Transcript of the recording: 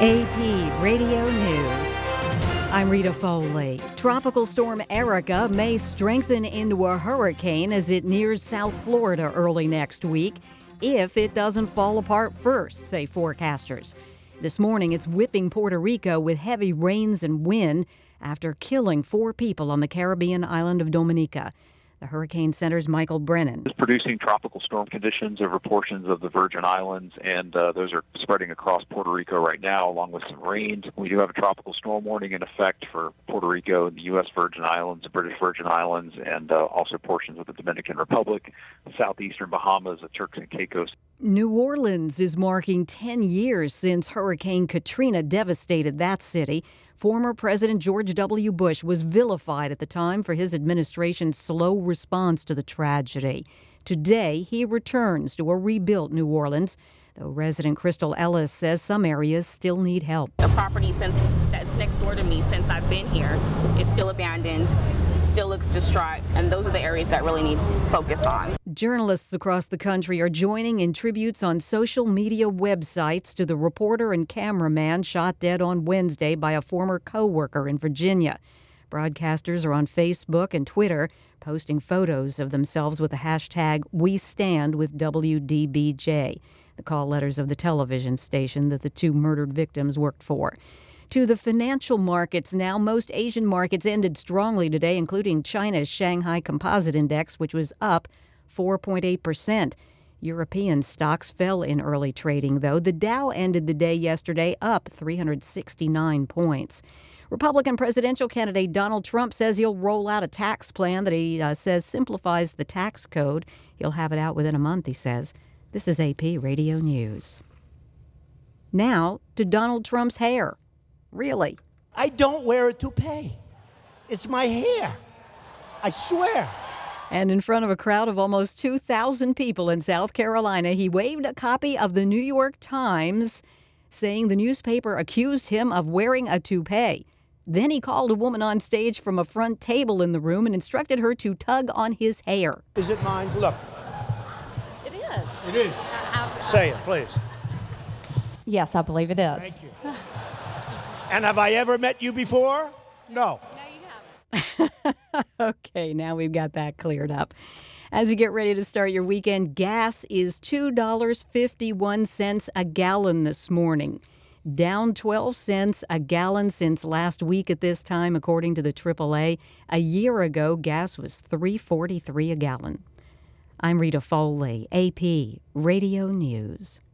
AP Radio News. I'm Rita Foley. Tropical storm Erica may strengthen into a hurricane as it nears South Florida early next week, if it doesn't fall apart first, say forecasters. This morning, it's whipping Puerto Rico with heavy rains and wind after killing 4 people on the Caribbean island of Dominica. The Hurricane Center's Michael Brennan. It's producing tropical storm conditions over portions of the Virgin Islands, and those are spreading across Puerto Rico right now, along with some rain. We do have a tropical storm warning in effect for Puerto Rico, the U.S. Virgin Islands, the British Virgin Islands, and also portions of the Dominican Republic, the southeastern Bahamas, the Turks and Caicos. New Orleans is marking 10 years since Hurricane Katrina devastated that city. Former President George W. Bush was vilified at the time for his administration's slow response to the tragedy. Today, he returns to a rebuilt New Orleans, though resident Crystal Ellis says some areas still need help. The property that's next door to me since I've been here is still abandoned, still looks distraught, and those are the areas that really need to focus on. Journalists across the country are joining in tributes on social media websites to the reporter and cameraman shot dead on Wednesday by a former co-worker in Virginia. Broadcasters are on Facebook and Twitter posting photos of themselves with the hashtag #WeStandWithWDBJ, the call letters of the television station that the 2 murdered victims worked for. To the financial markets now, most Asian markets ended strongly today, including China's Shanghai Composite Index, which was up 4.8%. European stocks fell in early trading, though. The Dow ended the day yesterday up 369 points. Republican presidential candidate Donald Trump says he'll roll out a tax plan that he says simplifies the tax code. He'll have it out within a month, he says. This is AP Radio News. Now to Donald Trump's hair. Really? I don't wear a toupee. It's my hair. I swear. And in front of a crowd of almost 2,000 people in South Carolina, he waved a copy of the New York Times, saying the newspaper accused him of wearing a toupee. Then he called a woman on stage from a front table in the room and instructed her to tug on his hair. Is it mine? Look. It is. It is. Say it, please. Yes, I believe it is. Thank you. And have I ever met you before? No. No, you haven't. Okay, now we've got that cleared up. As you get ready to start your weekend, gas is $2.51 a gallon this morning, down 12 cents a gallon since last week at this time, according to the AAA. A year ago, gas was $3.43 a gallon. I'm Rita Foley, AP Radio News.